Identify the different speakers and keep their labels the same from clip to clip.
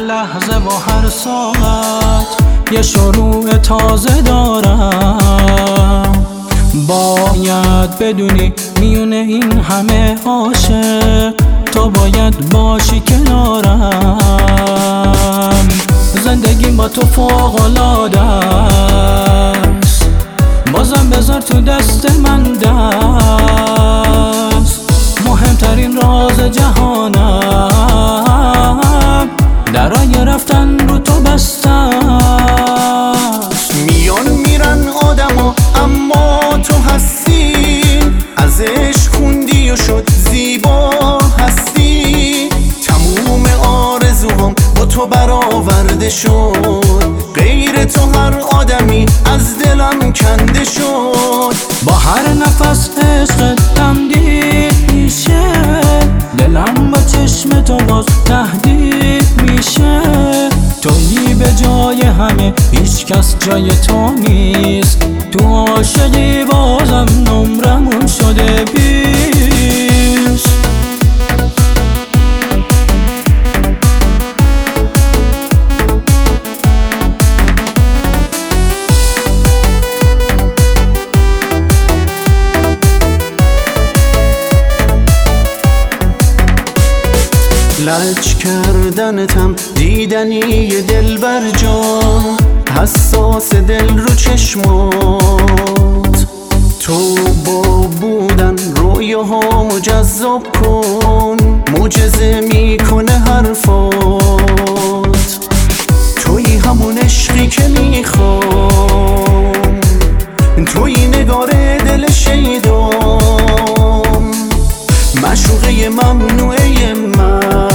Speaker 1: لحظه و هر ساعت یه شروع تازه دارم. باید بدونی میونه این همه عاشق تو باید باشی کنارم. زندگی با تو فوق‌العاده است، بازم بذار تو دست من دست. مهمترین راز جهانم درای رفتن رو تو بسته است.
Speaker 2: میان میرن آدما اما تو هستی، از عشق خوندی و شد زیبا هستی. تموم آرزوام با تو برآورده شد، غیر تو هر آدمی از دلم کنده شد.
Speaker 1: با هر نفس عشق تمدید میشه، دلم با چشم تو باز تهدید میشه. تویی به جای همه، هیچ کس جای تو نیست. تو عاشقی بازم نمرمون شده 20.
Speaker 2: لج کردنتم دیدنی دلبر جان، حساس دل رو چشمات. تو با بودن رویاهامو جذاب کن، معجزه میکنه حرفات. تویی همون عشقی که میخوام، تویی نگار دل شیدام، معشوقه ممنوعه من.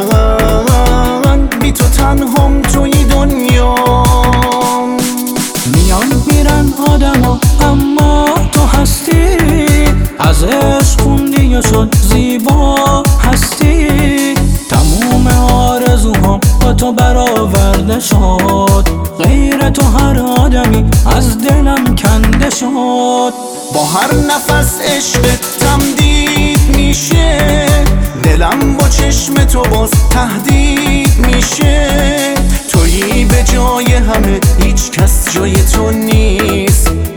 Speaker 2: بی تو تنهام توی دنیام.
Speaker 1: میان میرن آدما اما تو هستی، از عشق خوندی و شد زیبا هستی. تموم آرزوهام با تو برآورده شد، غیر تو هر آدمی از دلم کنده شد.
Speaker 2: با هر نفس عشق تمدید میشه، دلم با چشم تو باز تهدید میشه. تویی به جای همه، هیچ کس جای تو نیست.